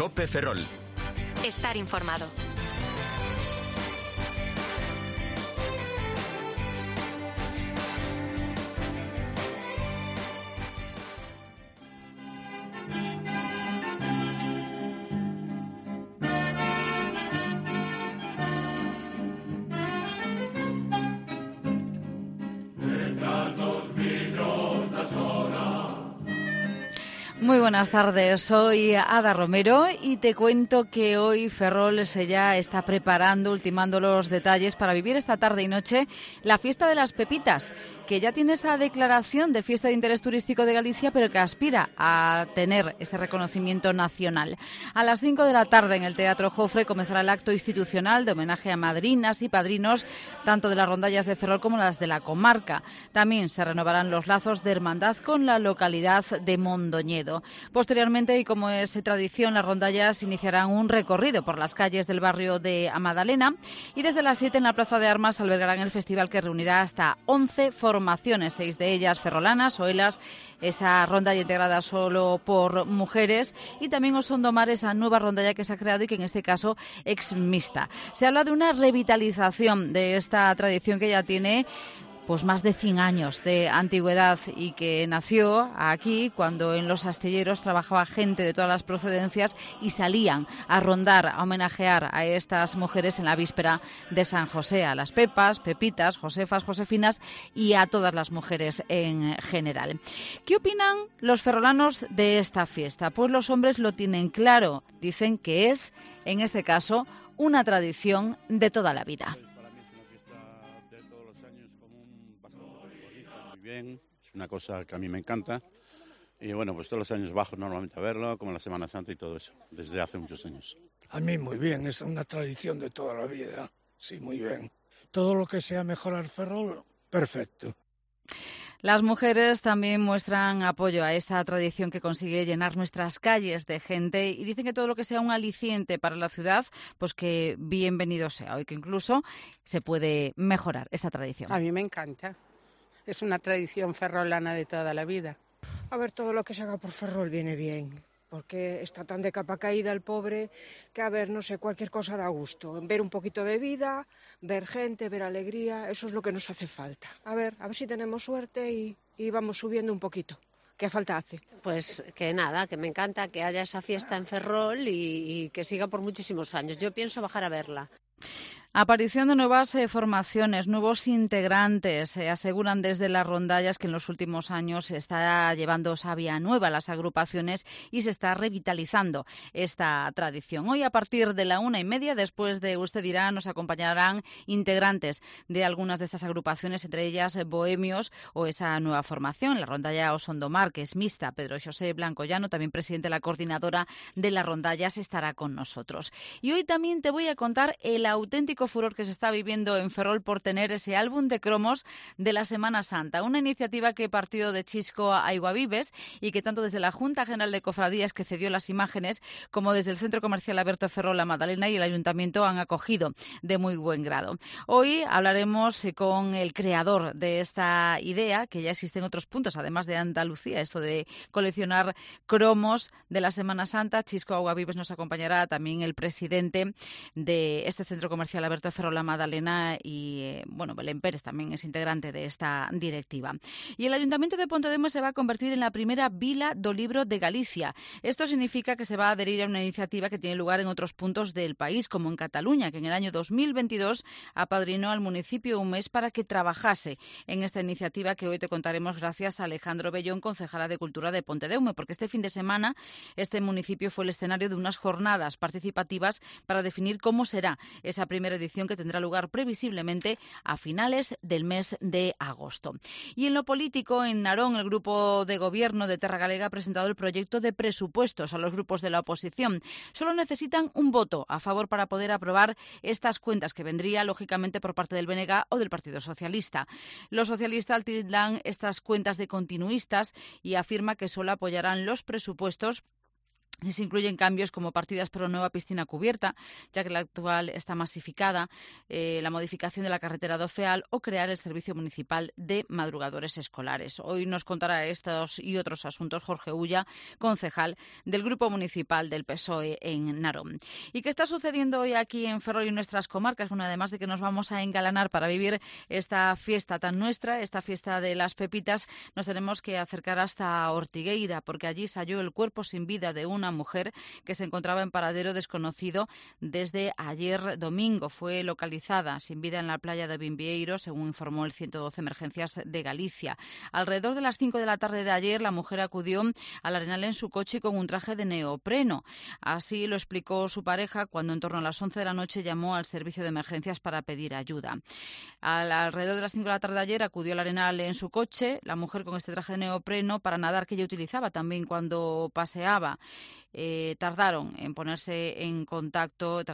COPE Ferrol. Estar informado. Muy buenas tardes, soy Ada Romero y te cuento que hoy Ferrol se ya está preparando, ultimando los detalles para vivir esta tarde y noche la fiesta de las Pepitas, que ya tiene esa declaración de fiesta de interés turístico de Galicia, pero que aspira a tener ese reconocimiento nacional. A las 5 de la tarde en el Teatro Jofre comenzará el acto institucional de homenaje a madrinas y padrinos, tanto de las rondallas de Ferrol como las de la comarca. También se renovarán los lazos de hermandad con la localidad de Mondoñedo. Posteriormente, y como es tradición, las rondallas iniciarán un recorrido por las calles del barrio de Amadalena y desde las 7 en la Plaza de Armas albergarán el festival que reunirá hasta 11 formaciones, 6 de ellas ferrolanas, Oelas, esa rondalla integrada solo por mujeres, y también Osondomar, esa nueva rondalla que se ha creado y que en este caso es mixta. Se habla de una revitalización de esta tradición que ya tiene pues más de 100 años de antigüedad y que nació aquí cuando en los astilleros trabajaba gente de todas las procedencias y salían a rondar, a homenajear a estas mujeres en la víspera de San José, a las Pepas, Pepitas, Josefas, Josefinas y a todas las mujeres en general. ¿Qué opinan los ferrolanos de esta fiesta? Pues los hombres lo tienen claro, dicen que es, en este caso, una tradición de toda la vida. Bien, es una cosa que a mí me encanta y bueno, pues todos los años bajo normalmente a verlo, como la Semana Santa y todo eso, desde hace muchos años. A mí muy bien, es una tradición de toda la vida, sí, muy bien. Todo lo que sea mejorar Ferrol, perfecto. Las mujeres también muestran apoyo a esta tradición que consigue llenar nuestras calles de gente y dicen que todo lo que sea un aliciente para la ciudad, pues que bienvenido sea, hoy que incluso se puede mejorar esta tradición. A mí me encanta. Es una tradición ferrolana de toda la vida. A ver, todo lo que se haga por Ferrol viene bien, porque está tan de capa caída el pobre que, a ver, no sé, cualquier cosa da gusto. Ver un poquito de vida, ver gente, ver alegría, eso es lo que nos hace falta. A ver si tenemos suerte y vamos subiendo un poquito. ¿Qué falta hace? Pues que nada, que me encanta que haya esa fiesta en Ferrol y que siga por muchísimos años. Yo pienso bajar a verla. Aparición de nuevas formaciones, nuevos integrantes. Aseguran desde las rondallas que en los últimos años se está llevando savia nueva a las agrupaciones y se está revitalizando esta tradición. Hoy a partir de la 1:30, después de Usted dirá, nos acompañarán integrantes de algunas de estas agrupaciones, entre ellas Bohemios o esa nueva formación, la rondalla Osondomar, que es mixta. Pedro José Blancollano, también presidente de la coordinadora de las rondallas, estará con nosotros. Y hoy también te voy a contar el auténtico furor que se está viviendo en Ferrol por tener ese álbum de cromos de la Semana Santa, una iniciativa que partió de Chisco a Aiguavives y que tanto desde la Junta General de Cofradías, que cedió las imágenes, como desde el Centro Comercial Alberto Ferrol La Magdalena y el Ayuntamiento han acogido de muy buen grado. Hoy hablaremos con el creador de esta idea, que ya existe en otros puntos, además de Andalucía, esto de coleccionar cromos de la Semana Santa. Chisco Aiguavives nos acompañará, también el presidente de este Centro Comercial Alberto Ferrol La Magdalena y, Belén Pérez también es integrante de esta directiva. Y el Ayuntamiento de Pontedeume se va a convertir en la primera vila do libro de Galicia. Esto significa que se va a adherir a una iniciativa que tiene lugar en otros puntos del país, como en Cataluña, que en el año 2022 apadrinó al municipio un mes para que trabajase en esta iniciativa que hoy te contaremos gracias a Alejandro Bellón, concejala de Cultura de Pontedeume, porque este fin de semana este municipio fue el escenario de unas jornadas participativas para definir cómo será esa primera edición que tendrá lugar previsiblemente a finales del mes de agosto. Y en lo político, en Narón, el grupo de gobierno de Terra Galega ha presentado el proyecto de presupuestos a los grupos de la oposición. Solo necesitan un voto a favor para poder aprobar estas cuentas, que vendría lógicamente por parte del BNG o del Partido Socialista. Los socialistas tildan estas cuentas de continuistas y afirma que solo apoyarán los presupuestos Se incluyen cambios como partidas para una nueva piscina cubierta, ya que la actual está masificada, la modificación de la carretera do Feal o crear el Servicio Municipal de Madrugadores Escolares. Hoy nos contará estos y otros asuntos Jorge Ulla, concejal del Grupo Municipal del PSOE en Narón. ¿Y qué está sucediendo hoy aquí en Ferrol y nuestras comarcas? Bueno, además de que nos vamos a engalanar para vivir esta fiesta tan nuestra, esta fiesta de las pepitas, nos tenemos que acercar hasta Ortigueira, porque allí se halló el cuerpo sin vida de una mujer que se encontraba en paradero desconocido desde ayer domingo. Fue localizada sin vida en la playa de Vimbieiro, según informó el 112 Emergencias de Galicia. Alrededor de las 5 de la tarde de ayer, la mujer acudió al Arenal en su coche con un traje de neopreno. Así lo explicó su pareja cuando en torno a las 11 de la noche llamó al servicio de emergencias para pedir ayuda. Alrededor de las 5 de la tarde de ayer acudió al Arenal en su coche, la mujer con este traje de neopreno para nadar que ella utilizaba también cuando paseaba. Tardaron de ponerse en contacto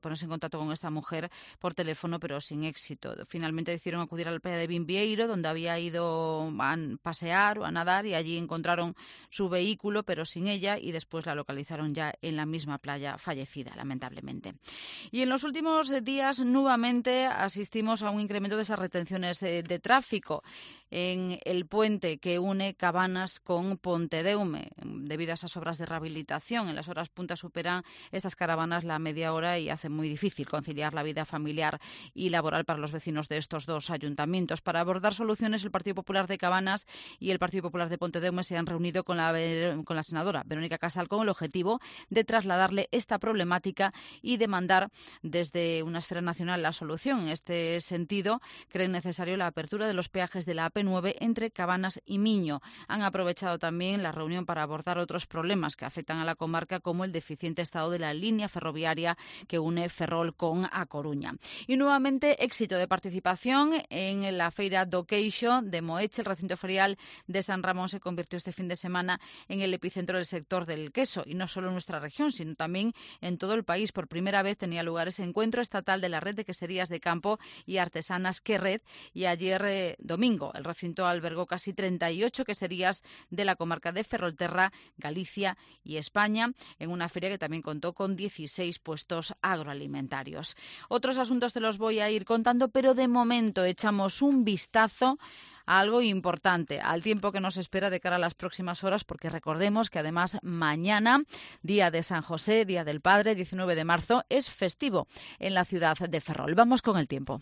con esta mujer por teléfono, pero sin éxito. Finalmente decidieron acudir a la playa de Vimbieiro, donde había ido a pasear o a nadar, y allí encontraron su vehículo, pero sin ella, y después la localizaron ya en la misma playa, fallecida, lamentablemente. Y en los últimos días, nuevamente, asistimos a un incremento de esas retenciones de tráfico en el puente que une Cabanas con Pontedeume, debido a esas obras de rehabilitación. En las horas puntas superan estas caravanas la media hora y hace muy difícil conciliar la vida familiar y laboral para los vecinos de estos dos ayuntamientos. Para abordar soluciones, el Partido Popular de Cabanas y el Partido Popular de Pontedeume se han reunido con la senadora Verónica Casal con el objetivo de trasladarle esta problemática y demandar desde una esfera nacional la solución. En este sentido, creen necesario la apertura de los peajes de la AP9 entre Cabanas y Miño. Han aprovechado también la reunión para abordar otros problemas que afectan a la comarca, como el deficiente estado de la línea ferroviaria que une Ferrol con A Coruña. Y nuevamente éxito de participación en la Feira do Queixo de Moeche. El recinto ferial de San Ramón se convirtió este fin de semana en el epicentro del sector del queso, y no solo en nuestra región, sino también en todo el país. Por primera vez tenía lugar ese encuentro estatal de la red de queserías de campo y artesanas Querred, y ayer domingo el recinto albergó casi 38 queserías de la comarca de Ferrolterra, Galicia y España, en una feria que también contó con 16 puestos agroalimentarios. Otros asuntos te los voy a ir contando, pero de momento echamos un vistazo a algo importante, al tiempo que nos espera de cara a las próximas horas, porque recordemos que además mañana, día de San José, Día del Padre, 19 de marzo, es festivo en la ciudad de Ferrol. Vamos con el tiempo.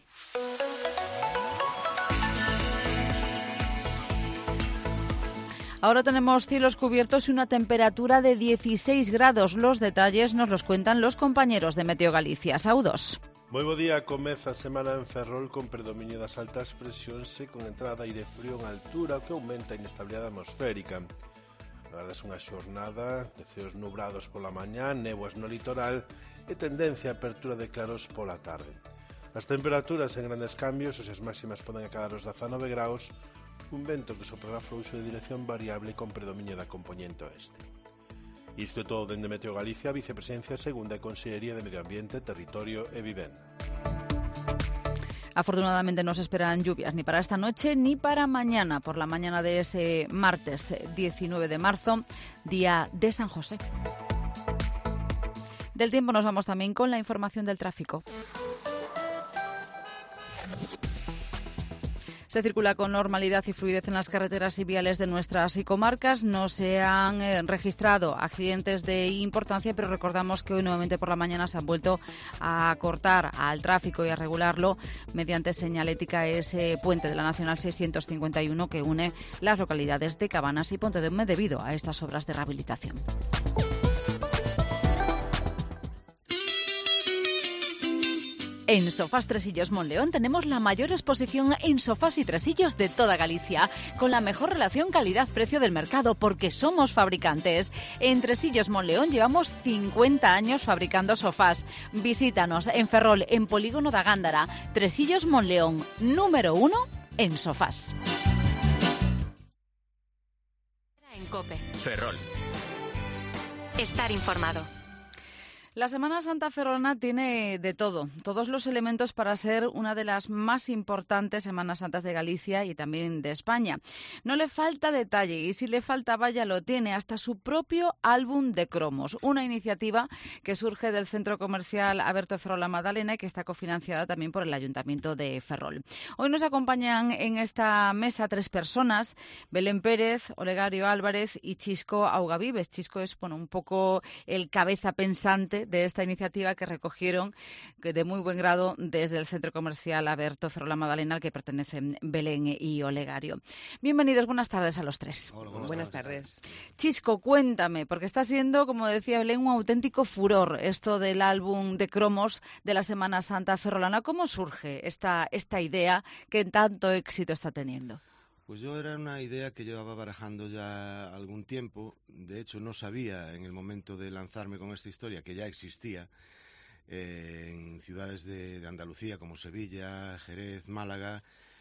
Ahora tenemos cielos cubiertos y una temperatura de 16 grados. Los detalles nos los cuentan los compañeros de Meteo Galicia. Saúdos. Moi bo día, comeza a semana en Ferrol con predominio das altas presións e con entrada de aire frío en altura, o que aumenta a inestabilidade atmosférica. Agardas unha xornada de ceos nubrados pola mañá, néboas no litoral e tendencia a apertura de claros pola tarde. As temperaturas en grandes cambios, as máximas poden acadar os 19 graus, un vento que soprará fluxo de dirección variable con predominio da componente oeste. Isto é todo dende Meteo Galicia, Vicepresidencia Segunda e Consellería de Medio Ambiente, Territorio e Vivenda. Afortunadamente no se esperan lluvias ni para esta noche ni para mañana, por la mañana de ese martes 19 de marzo, día de San José. Del tiempo nos vamos también con la información del tráfico. Se circula con normalidad y fluidez en las carreteras y viales de nuestras comarcas. No se han registrado accidentes de importancia, pero recordamos que hoy nuevamente por la mañana se han vuelto a cortar al tráfico y a regularlo mediante señalética ese puente de la Nacional 651 que une las localidades de Cabanas y Pontedeume debido a estas obras de rehabilitación. En Sofás Tresillos Monleón tenemos la mayor exposición en sofás y tresillos de toda Galicia, con la mejor relación calidad-precio del mercado, porque somos fabricantes. En Tresillos Monleón llevamos 50 años fabricando sofás. Visítanos en Ferrol, en Polígono da Gándara. Tresillos Monleón, número 1 en sofás. En COPE. Ferrol. Estar informado. La Semana Santa ferrolana tiene de todo, todos los elementos para ser una de las más importantes Semanas Santas de Galicia y también de España. No le falta detalle y si le faltaba ya lo tiene, hasta su propio álbum de cromos, una iniciativa que surge del Centro Comercial Aberto Ferrol La Madalena y que está cofinanciada también por el Ayuntamiento de Ferrol. Hoy nos acompañan en esta mesa 3 personas, Belén Pérez, Olegario Álvarez y Chisco Augavives. Chisco es un poco el cabeza pensante de esta iniciativa que recogieron de muy buen grado desde el Centro Comercial Aberto Ferrol La Madalena, al que pertenecen Belén y Olegario. Bienvenidos, buenas tardes a los 3. Hola, buenas tardes. Chisco, cuéntame, porque está siendo, como decía Belén, un auténtico furor esto del álbum de cromos de la Semana Santa ferrolana. ¿Cómo surge esta idea que tanto éxito está teniendo? Pues era una idea que llevaba barajando ya algún tiempo. De hecho, no sabía en el momento de lanzarme con esta historia que ya existía en ciudades de Andalucía como Sevilla, Jerez, Málaga,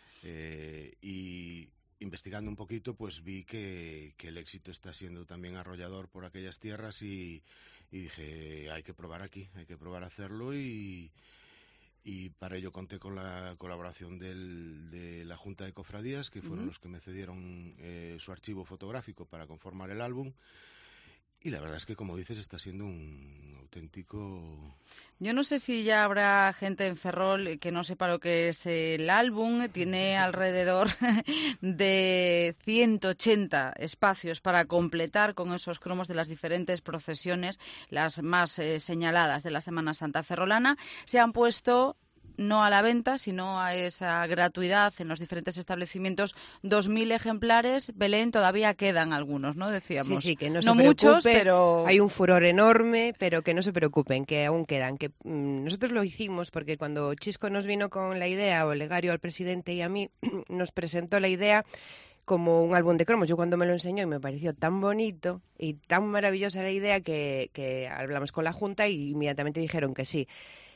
y investigando un poquito pues vi que el éxito está siendo también arrollador por aquellas tierras y dije, hay que probar aquí, hay que probar a hacerlo y para ello conté con la colaboración de la Junta de Cofradías, que fueron los que me cedieron su archivo fotográfico para conformar el álbum. Y la verdad es que, como dices, está siendo un auténtico... Yo no sé si ya habrá gente en Ferrol que no sepa lo que es el álbum. Tiene alrededor de 180 espacios para completar con esos cromos de las diferentes procesiones, las más señaladas de la Semana Santa ferrolana. Se han puesto... no a la venta, sino a esa gratuidad en los diferentes establecimientos, 2.000 ejemplares. Belén, todavía quedan algunos, ¿no? Decíamos. Sí, que no se muchos, preocupe, pero hay un furor enorme, pero que no se preocupen, que aún quedan. Que nosotros lo hicimos porque cuando Chisco nos vino con la idea, Olegario al presidente y a mí, nos presentó la idea como un álbum de cromos. Yo cuando me lo enseñó y me pareció tan bonito y tan maravillosa la idea que hablamos con la Junta y inmediatamente dijeron que sí.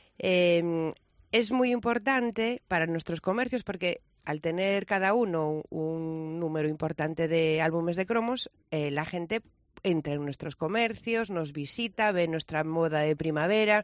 Es muy importante para nuestros comercios porque al tener cada uno un número importante de álbumes de cromos, la gente entra en nuestros comercios, nos visita, ve nuestra moda de primavera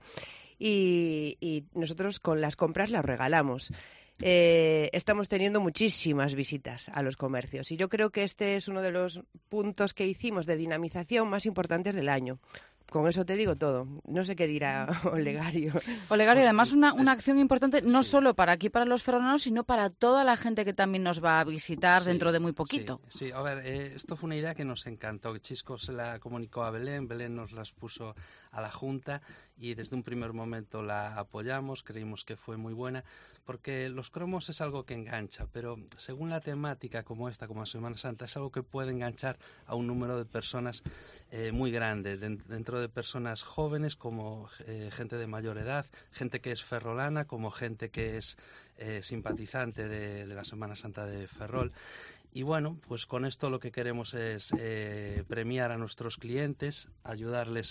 y nosotros con las compras las regalamos. Estamos teniendo muchísimas visitas a los comercios y yo creo que este es uno de los puntos que hicimos de dinamización más importantes del año. Con eso te digo todo. No sé qué dirá Olegario. Olegario, además una acción importante no sí. solo para aquí, para los ferrolanos, sino para toda la gente que también nos va a visitar dentro de muy poquito. Sí, a ver, esto fue una idea que nos encantó. Chisco se la comunicó a Belén, Belén nos las puso a la Junta y desde un primer momento la apoyamos, creímos que fue muy buena, porque los cromos es algo que engancha, pero según la temática como esta, como la Semana Santa, es algo que puede enganchar a un número de personas muy grande, dentro de personas jóvenes como gente de mayor edad, gente que es ferrolana como gente que es simpatizante de la Semana Santa de Ferrol. Y bueno, pues con esto lo que queremos es premiar a nuestros clientes, ayudarles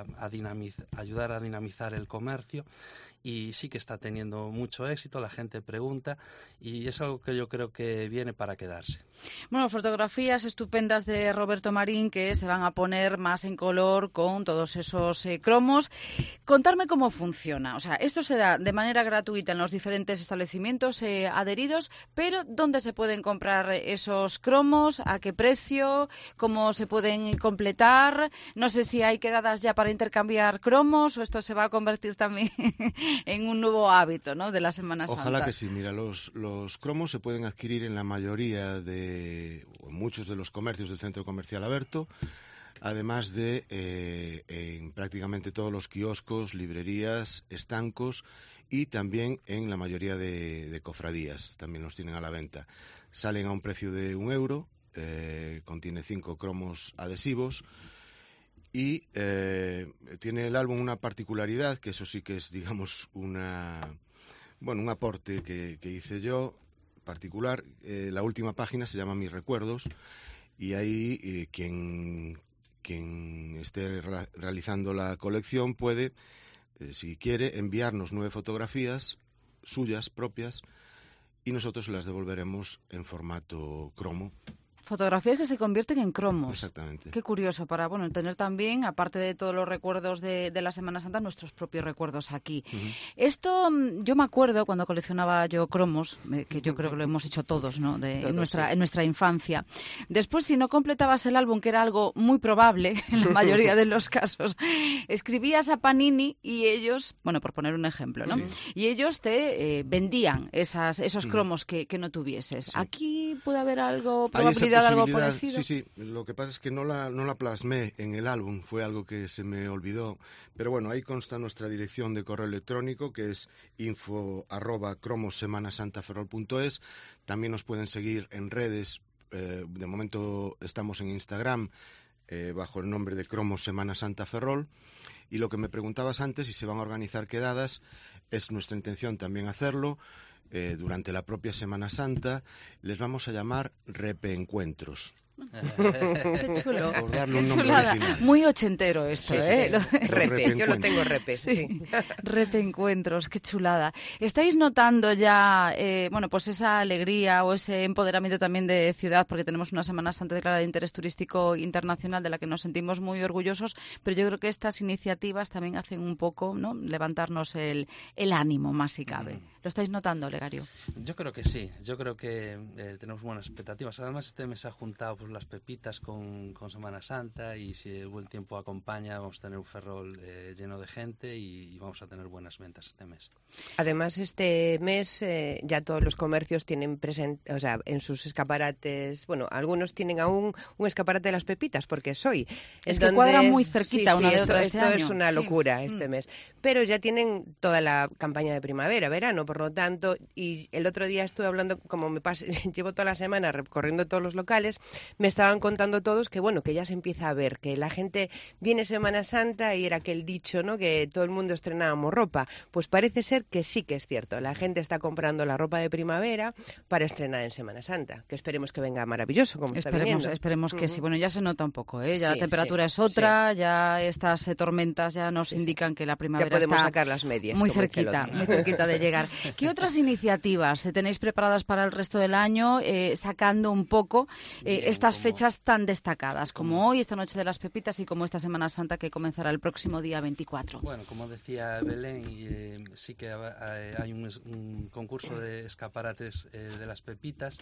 ayudar a dinamizar el comercio y sí que está teniendo mucho éxito, la gente pregunta y es algo que yo creo que viene para quedarse. Bueno, fotografías estupendas de Roberto Marín que se van a poner más en color con todos esos cromos. Contarme cómo funciona. O sea, esto se da de manera gratuita en los diferentes establecimientos adheridos, pero ¿dónde se pueden comprar esos cromos? ¿A qué precio? ¿Cómo se pueden completar? No sé si hay quedadas ya para intercambiar cromos o esto se va a convertir también en un nuevo hábito, ¿no?, de la Semana Santa. Ojalá que sí. Mira, los cromos se pueden adquirir en la mayoría o en muchos de los comercios del Centro Comercial Aberto, además de en prácticamente todos los kioscos, librerías, estancos y también en la mayoría de cofradías, también los tienen a la venta. Salen a un precio de €1, contiene 5 cromos adhesivos y tiene el álbum una particularidad, que eso sí que es, digamos, un aporte que hice yo, particular. La última página se llama Mis Recuerdos y ahí quien esté realizando la colección puede, si quiere, enviarnos 9 fotografías suyas propias y nosotros se las devolveremos en formato cromo Fotografías que se convierten en cromos. Exactamente. Qué curioso, para tener también, aparte de todos los recuerdos de la Semana Santa, nuestros propios recuerdos aquí. Esto, yo me acuerdo cuando coleccionaba yo cromos, que yo creo que lo hemos hecho todos, ¿no? En nuestra infancia. Después, si no completabas el álbum, que era algo muy probable en la mayoría de los casos, escribías a Panini y ellos, por poner un ejemplo, ¿no? Sí. Y ellos te vendían esos cromos que no tuvieses. Sí. Aquí puede haber algo, probabilidad de algo parecido. Sí. Lo que pasa es que no la plasmé en el álbum, fue algo que se me olvidó. Pero bueno, ahí consta nuestra dirección de correo electrónico, que es info@cromossemanasantaferrol.es. También nos pueden seguir en redes. De momento estamos en Instagram bajo el nombre de Cromos Semana Santa Ferrol. Y lo que me preguntabas antes, si se van a organizar quedadas, es nuestra intención también hacerlo. Durante la propia Semana Santa les vamos a llamar repeencuentros. Qué chulo. Por darle un nombre original. Muy ochentero esto, ¿eh? Repe, yo lo tengo repes, sí. Repeencuentros, qué chulada. ¿Estáis notando ya, pues esa alegría o ese empoderamiento también de ciudad? Porque tenemos una Semana Santa declarada de interés turístico internacional de la que nos sentimos muy orgullosos, pero yo creo que estas iniciativas también hacen un poco, ¿no?, levantarnos el ánimo, más si cabe. ¿Lo estáis notando, Olegario? Yo creo que sí. Yo creo que tenemos buenas expectativas. Además, este mes ha juntado las pepitas con Semana Santa, y si el buen tiempo acompaña vamos a tener un Ferrol lleno de gente y vamos a tener buenas ventas este mes. Además, este mes ya todos los comercios tienen en sus escaparates, algunos tienen aún un escaparate de las pepitas, porque es hoy. Es que cuadra muy cerquita una de otra este año. Esto es una locura este mes. Pero ya tienen toda la campaña de primavera, verano, por lo tanto, y el otro día estuve hablando, como llevo toda la semana recorriendo todos los locales, me estaban contando todos que ya se empieza a ver, que la gente viene Semana Santa y era aquel dicho, ¿no?, que todo el mundo estrenábamos ropa. Pues parece ser que sí que es cierto. La gente está comprando la ropa de primavera para estrenar en Semana Santa, que esperemos que venga maravilloso, como está viniendo. Esperemos que sí. Ya se nota un poco, ¿eh? Ya la temperatura es otra, ya estas tormentas ya nos indican que la primavera ya podemos está sacar las medias, muy cerquita de llegar. ¿Qué otras iniciativas tenéis preparadas para el resto del año, sacando un poco estas fechas tan destacadas, como hoy, esta Noche de las Pepitas, y como esta Semana Santa que comenzará el próximo día 24? Bueno, como decía Belén, sí que hay un concurso de escaparates de las pepitas.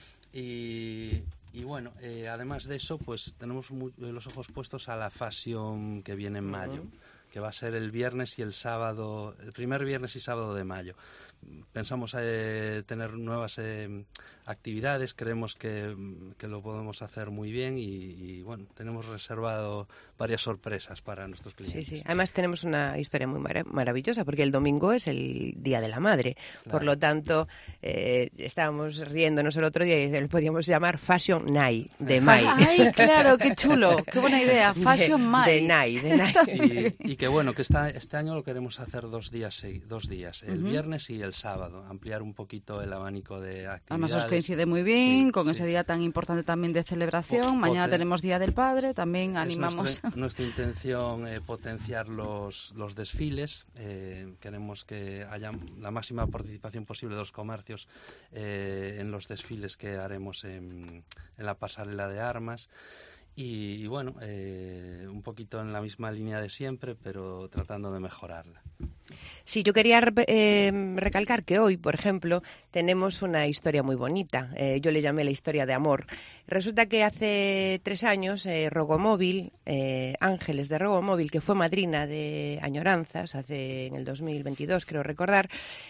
Y además de eso, pues tenemos los ojos puestos a la Fashion que viene en mayo, que va a ser el viernes y el sábado, el primer viernes y sábado de mayo. Pensamos tener nuevas actividades, creemos que lo podemos hacer muy bien y tenemos reservado varias sorpresas para nuestros clientes. Sí. Además tenemos una historia muy maravillosa, porque el domingo es el Día de la Madre. Claro. Por lo tanto, estábamos riéndonos el otro día y le podíamos llamar Fashion Night de May. ¡Ay, claro! ¡Qué chulo! ¡Qué buena idea! Fashion May. De Night. Y que bueno, que este año lo queremos hacer 2 días, el viernes y el sábado, ampliar un poquito el abanico de actividades. Además os coincide muy bien con ese día tan importante también de celebración. Mañana tenemos Día del Padre, también animamos. Nuestra intención potenciar los desfiles. Queremos que haya la máxima participación posible de los comercios en los desfiles que haremos en la pasarela de armas. Y un poquito en la misma línea de siempre, pero tratando de mejorarla. Sí, yo quería recalcar que hoy, por ejemplo, tenemos una historia muy bonita. Yo le llamé la historia de amor. Resulta que hace 3 años Rogomóvil, Ángeles de Rogomóvil, que fue madrina de Añoranzas, en el 2022, creo recordar,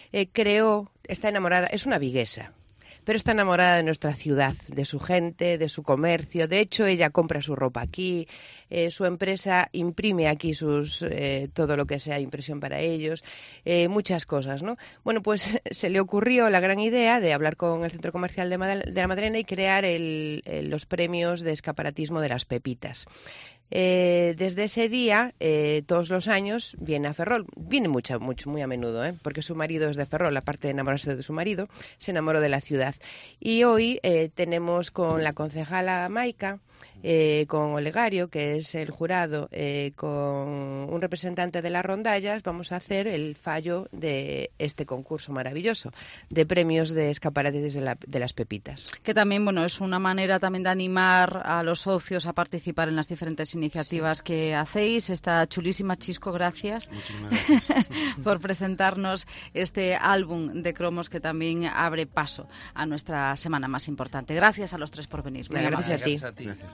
está enamorada, es una viguesa, pero está enamorada de nuestra ciudad, de su gente, de su comercio. De hecho, ella compra su ropa aquí, su empresa imprime aquí todo lo que sea impresión para ellos, muchas cosas, ¿no? Bueno, pues se le ocurrió la gran idea de hablar con el Centro Comercial de la Madalena y crear los premios de escaparatismo de las pepitas. Desde ese día, todos los años, viene a Ferrol. Viene muy a menudo, porque su marido es de Ferrol. Aparte de enamorarse de su marido, se enamoró de la ciudad. Y hoy tenemos con la concejala Maica con Olegario, que es el jurado, con un representante de las rondallas, vamos a hacer el fallo de este concurso maravilloso de premios de escaparates de las pepitas. Que también, bueno, es una manera también de animar a los socios a participar en las diferentes iniciativas que hacéis. Está chulísima, Chisco, gracias. Muchísimas gracias. Por presentarnos este álbum de cromos que también abre paso a nuestra semana más importante. Gracias a los tres por venir. Gracias a ti. Gracias.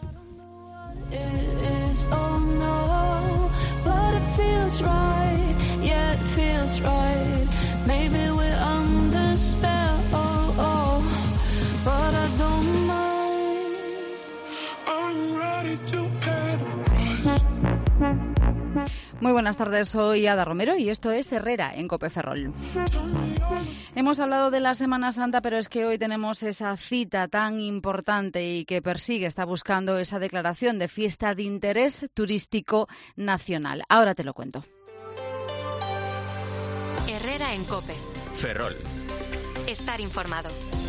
Muy buenas tardes, soy Ada Romero y esto es Herrera en COPE Ferrol. Hemos hablado de la Semana Santa, pero es que hoy tenemos esa cita tan importante y que persigue, está buscando esa declaración de fiesta de interés turístico nacional. Ahora te lo cuento. Herrera en COPE. Ferrol. Estar informado.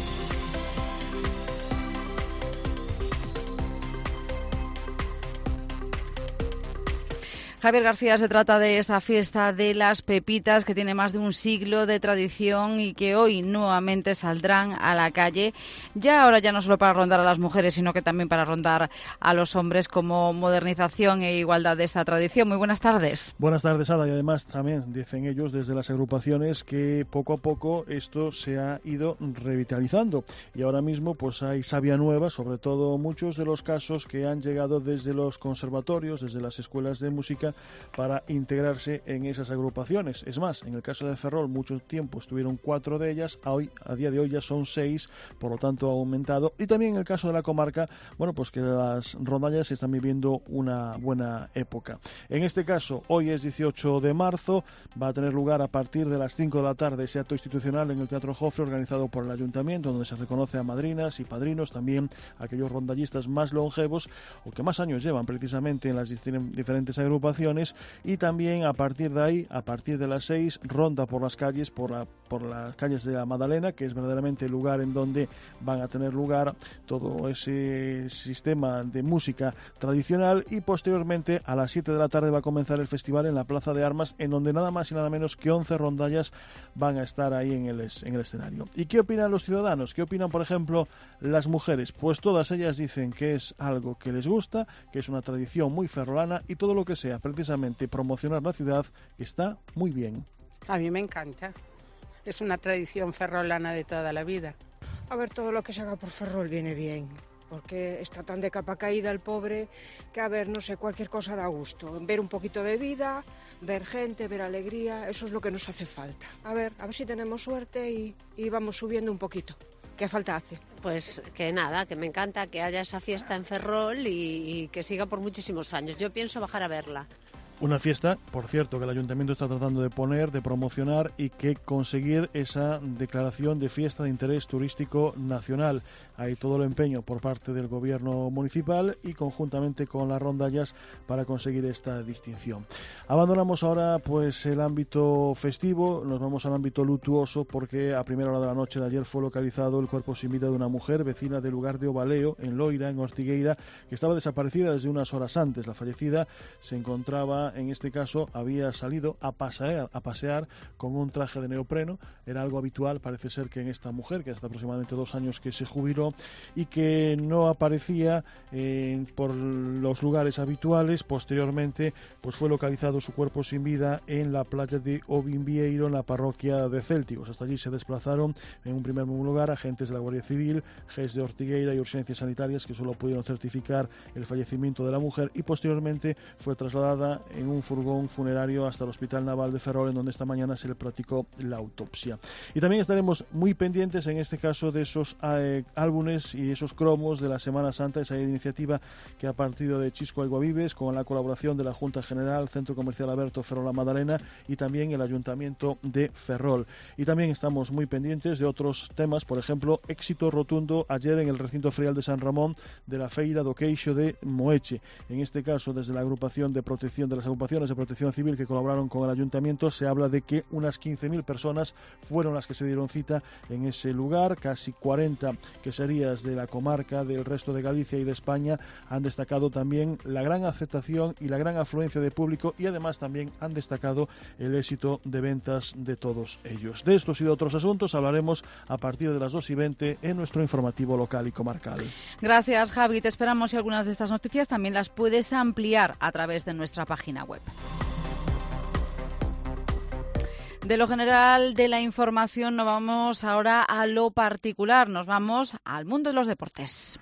Javier García, se trata de esa fiesta de las pepitas que tiene más de un siglo de tradición y que hoy nuevamente saldrán a la calle, ahora ya no solo para rondar a las mujeres, sino que también para rondar a los hombres como modernización e igualdad de esta tradición. Muy buenas tardes. Buenas tardes, Ada, y además también dicen ellos desde las agrupaciones que poco a poco esto se ha ido revitalizando y ahora mismo pues hay savia nueva, sobre todo muchos de los casos que han llegado desde los conservatorios, desde las escuelas de música, para integrarse en esas agrupaciones. Es más, en el caso de Ferrol mucho tiempo estuvieron 4 de ellas, a día de hoy ya son 6, por lo tanto ha aumentado. Y también en el caso de la comarca, bueno, pues que las rondallas están viviendo una buena época. En este caso, hoy es 18 de marzo, va a tener lugar a partir de las 5 de la tarde ese acto institucional en el Teatro Jofre organizado por el Ayuntamiento, donde se reconoce a madrinas y padrinos, también a aquellos rondallistas más longevos o que más años llevan precisamente en las diferentes agrupaciones. Y también a partir de ahí, a partir de las 6, ronda por las calles, por las calles de la Madalena, que es verdaderamente el lugar en donde van a tener lugar todo ese sistema de música tradicional, y posteriormente a las 7 de la tarde va a comenzar el festival en la Plaza de Armas, en donde nada más y nada menos que 11 rondallas van a estar ahí en el escenario. ¿Y qué opinan los ciudadanos? ¿Qué opinan, por ejemplo, las mujeres? Pues todas ellas dicen que es algo que les gusta, que es una tradición muy ferrolana y todo lo que sea precisamente promocionar la ciudad está muy bien. A mí me encanta. Es una tradición ferrolana de toda la vida. A ver, todo lo que se haga por Ferrol viene bien, porque está tan de capa caída el pobre que, a ver, no sé, cualquier cosa da gusto. Ver un poquito de vida, ver gente, ver alegría, eso es lo que nos hace falta. A ver si tenemos suerte y vamos subiendo un poquito. ¿Qué falta hace? Pues que nada, que me encanta que haya esa fiesta en Ferrol y que siga por muchísimos años. Yo pienso bajar a verla. Una fiesta, por cierto, que el Ayuntamiento está tratando de poner, de promocionar y que conseguir esa declaración de fiesta de interés turístico nacional. Hay todo el empeño por parte del Gobierno municipal y conjuntamente con las rondallas para conseguir esta distinción. Abandonamos ahora pues el ámbito festivo, nos vamos al ámbito luctuoso, porque a primera hora de la noche de ayer fue localizado el cuerpo sin vida de una mujer vecina del lugar de Ovaleo, en Loira, en Ortigueira, que estaba desaparecida desde unas horas antes. La fallecida se encontraba, en este caso, había salido a pasear con un traje de neopreno. Era algo habitual, parece ser, que en esta mujer, que hace aproximadamente 2 años que se jubiló y que no aparecía por los lugares habituales. Posteriormente pues fue localizado su cuerpo sin vida en la playa de Ovimbieiro, en la parroquia de Céltigos. Hasta allí se desplazaron en un primer lugar agentes de la Guardia Civil, GES de Ortigueira y urgencias sanitarias, que solo pudieron certificar el fallecimiento de la mujer, y posteriormente fue trasladada en un furgón funerario hasta el Hospital Naval de Ferrol, en donde esta mañana se le practicó la autopsia. Y también estaremos muy pendientes, en este caso, de esos álbumes y esos cromos de la Semana Santa, esa iniciativa que ha partido de Chisco Aiguavives, con la colaboración de la Junta General, Centro Comercial Alberto Ferrol La Madalena y también el Ayuntamiento de Ferrol. Y también estamos muy pendientes de otros temas, por ejemplo, éxito rotundo ayer en el recinto ferial de San Ramón de la Feira do Queixo de Moeche. En este caso, desde la agrupación de protección de las agrupaciones de protección civil que colaboraron con el ayuntamiento, se habla de que unas 15.000 personas fueron las que se dieron cita en ese lugar. Casi 40 queserías de la comarca, del resto de Galicia y de España han destacado también la gran aceptación y la gran afluencia de público, y además también han destacado el éxito de ventas de todos ellos. De estos y de otros asuntos hablaremos a partir de las 2:20 en nuestro informativo local y comarcal. Gracias, Javi. Te esperamos, y algunas de estas noticias también las puedes ampliar a través de nuestra página web. De lo general de la información nos vamos ahora a lo particular, nos vamos al mundo de los deportes.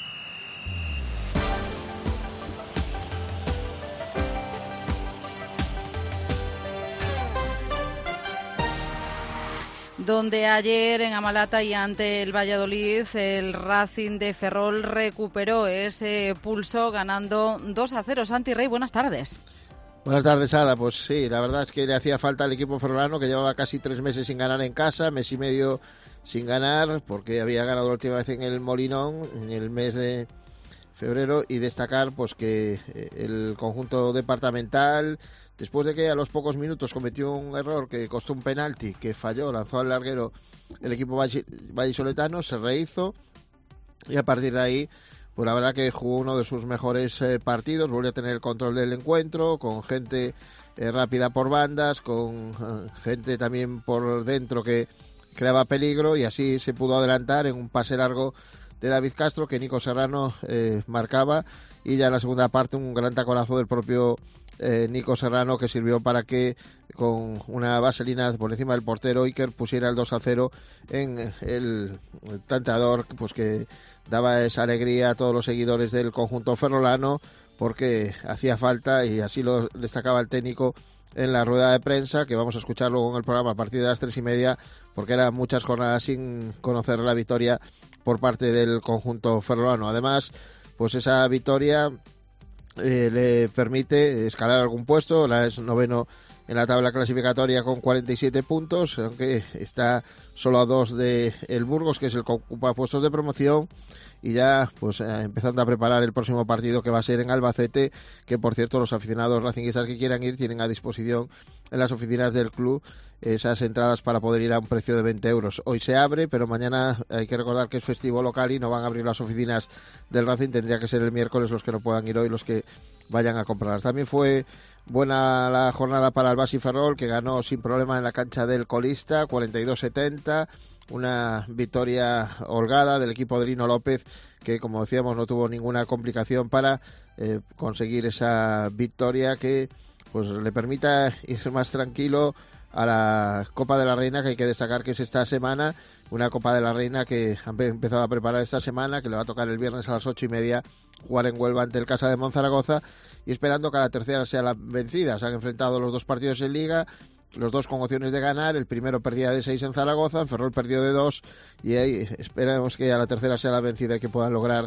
Donde ayer en Amalata y ante el Valladolid el Racing de Ferrol recuperó ese pulso ganando 2-0. Santi Rey, buenas tardes. Buenas tardes, Ada. Pues sí, la verdad es que le hacía falta al equipo ferrolano, que llevaba casi 3 meses sin ganar en casa, mes y medio sin ganar, porque había ganado la última vez en el Molinón en el mes de febrero, y destacar pues que el conjunto departamental, después de que a los pocos minutos cometió un error que costó un penalti, que falló, lanzó al larguero el equipo vallisoletano, se rehizo, y a partir de ahí pues la verdad que jugó uno de sus mejores partidos, volvió a tener el control del encuentro, con gente rápida por bandas, con gente también por dentro que creaba peligro, y así se pudo adelantar en un pase largo de David Castro, que Nico Serrano marcaba, y ya en la segunda parte un gran taconazo del propio Nico Serrano, que sirvió para que con una vaselina por encima del portero Iker pusiera el 2-0 en el tanteador, pues que daba esa alegría a todos los seguidores del conjunto ferrolano, porque hacía falta, y así lo destacaba el técnico en la rueda de prensa, que vamos a escuchar luego en el programa a partir de las 3:30, porque eran muchas jornadas sin conocer la victoria por parte del conjunto ferrolano. Además, pues esa victoria le permite escalar algún puesto, la es noveno en la tabla clasificatoria con 47 puntos, aunque está solo a 2 de el Burgos, que es el que ocupa puestos de promoción, y ya pues empezando a preparar el próximo partido, que va a ser en Albacete, que por cierto los aficionados racinguistas que quieran ir tienen a disposición en las oficinas del club esas entradas para poder ir a un precio de 20 euros. Hoy se abre, pero mañana hay que recordar que es festivo local y no van a abrir las oficinas del Racing, tendría que ser el miércoles los que no puedan ir hoy, los que vayan a comprarlas. También fue buena la jornada para el Basi Ferrol, que ganó sin problema en la cancha del colista, 42-70, una victoria holgada del equipo de Lino López, que como decíamos no tuvo ninguna complicación para conseguir esa victoria que pues le permita ir más tranquilo a la Copa de la Reina, que hay que destacar que es esta semana, una Copa de la Reina que han empezado a preparar esta semana, que le va a tocar el viernes a las 8:30 jugar en Huelva ante el Casa de Monzaragoza, y esperando que a la tercera sea la vencida. Se han enfrentado los dos partidos en Liga, los dos con opciones de ganar. El primero perdía de 6 en Zaragoza, en Ferrol perdió de 2, y ahí esperamos que a la tercera sea la vencida y que puedan lograr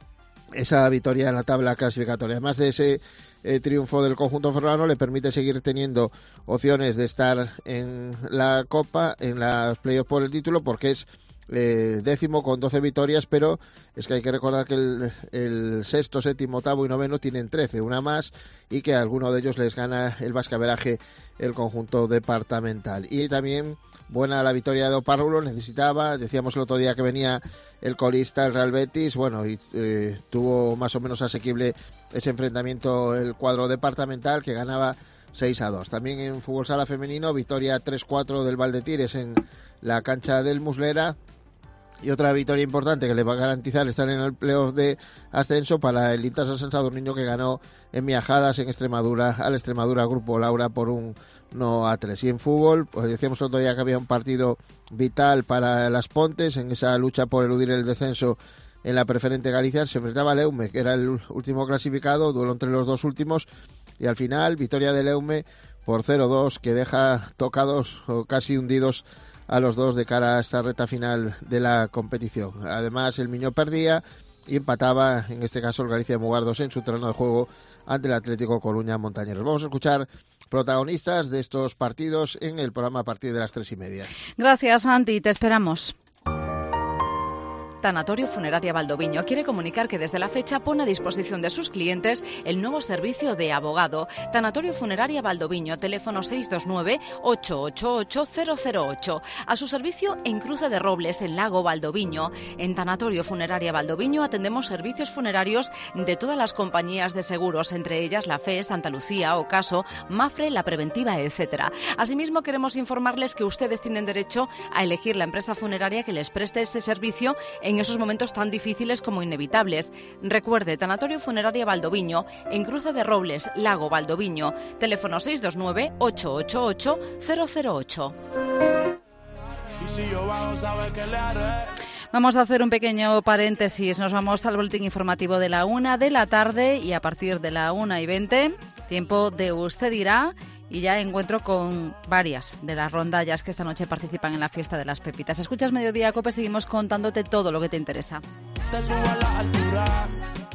esa victoria en la tabla clasificatoria. Además de ese triunfo del conjunto ferrolano, le permite seguir teniendo opciones de estar en la Copa, en las playoffs por el título, porque es décimo con 12 victorias, pero es que hay que recordar que el sexto, séptimo, octavo y noveno tienen 13, una más, y que a alguno de ellos les gana el bascaveraje el conjunto departamental. Y también buena la victoria de Oparrulo, necesitaba, decíamos el otro día que venía el colista, el Real Betis, bueno, y tuvo más o menos asequible ese enfrentamiento el cuadro departamental, que ganaba 6-2. También en fútbol sala femenino, victoria 3-4 del Valdetires en la cancha del Muslera, y otra victoria importante que le va a garantizar estar en el playoff de ascenso para el Intasa San Sadurniño, que ganó en Miajadas en Extremadura al Extremadura Grupo Laura por 1-3. Y en fútbol, pues decíamos el otro día que había un partido vital para las Pontes en esa lucha por eludir el descenso en la preferente Galicia. Se enfrentaba a Leume, que era el último clasificado, duelo entre los dos últimos, y al final victoria de Leume por 0-2, que deja tocados o casi hundidos a los dos de cara a esta recta final de la competición. Además, el Miño perdía y empataba, en este caso el Galicia de Mugardos, en su terreno de juego ante el Atlético Coruña Montañeros. Vamos a escuchar protagonistas de estos partidos en el programa a partir de las 3:30. Gracias, Santi, te esperamos. Tanatorio Funeraria Valdoviño quiere comunicar que desde la fecha pone a disposición de sus clientes el nuevo servicio de abogado. Tanatorio Funeraria Valdoviño, teléfono 629-888-008. A su servicio en Cruce de Robles, en Lago Valdoviño. En Tanatorio Funeraria Valdoviño atendemos servicios funerarios de todas las compañías de seguros, entre ellas la FE, Santa Lucía, Ocaso, Mafre, La Preventiva, etc. Asimismo, queremos informarles que ustedes tienen derecho a elegir la empresa funeraria que les preste ese servicio en esos momentos tan difíciles como inevitables. Recuerde, Tanatorio Funeraria Valdoviño, en Cruce de Robles, Lago Valdoviño, teléfono 629-888-008. Vamos a hacer un pequeño paréntesis. Nos vamos al boletín informativo de la 1 de la tarde y a partir de la 1:20, tiempo de Usted Dirá. Y ya encuentro con varias de las rondallas que esta noche participan en la fiesta de las Pepitas. Escuchas Mediodía Cope, seguimos contándote todo lo que te interesa. Te subo a la altura.